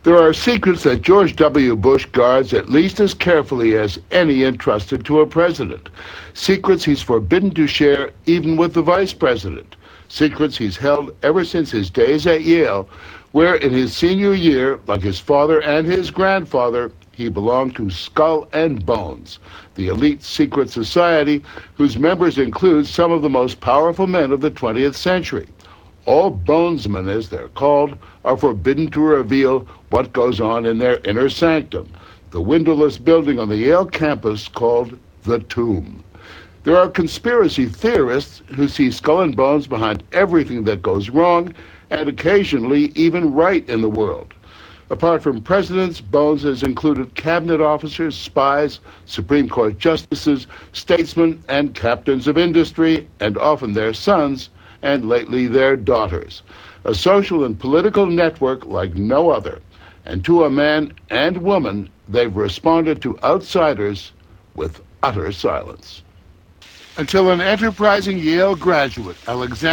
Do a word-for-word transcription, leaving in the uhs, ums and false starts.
There are secrets that George W. Bush guards at least as carefully as any entrusted to a president. Secrets he's forbidden to share even with the vice president. Secrets he's held ever since his days at Yale, where in his senior year, like his father and his grandfather, he belonged to Skull and Bones, the elite secret society whose members include some of the most powerful men of the twentieth century. All bonesmen, as they're called, are forbidden to reveal what goes on in their inner sanctum, the windowless building on the Yale campus called the Tomb. There are conspiracy theorists who see Skull and Bones behind everything that goes wrong and occasionally even right in the world. Apart from presidents, Bones has included cabinet officers, spies, Supreme Court justices, statesmen, and captains of industry, and often their sons, and lately their daughters. A social and political network like no other. And to a man and woman, they've responded to outsiders with utter silence. Until an enterprising Yale graduate, Alexander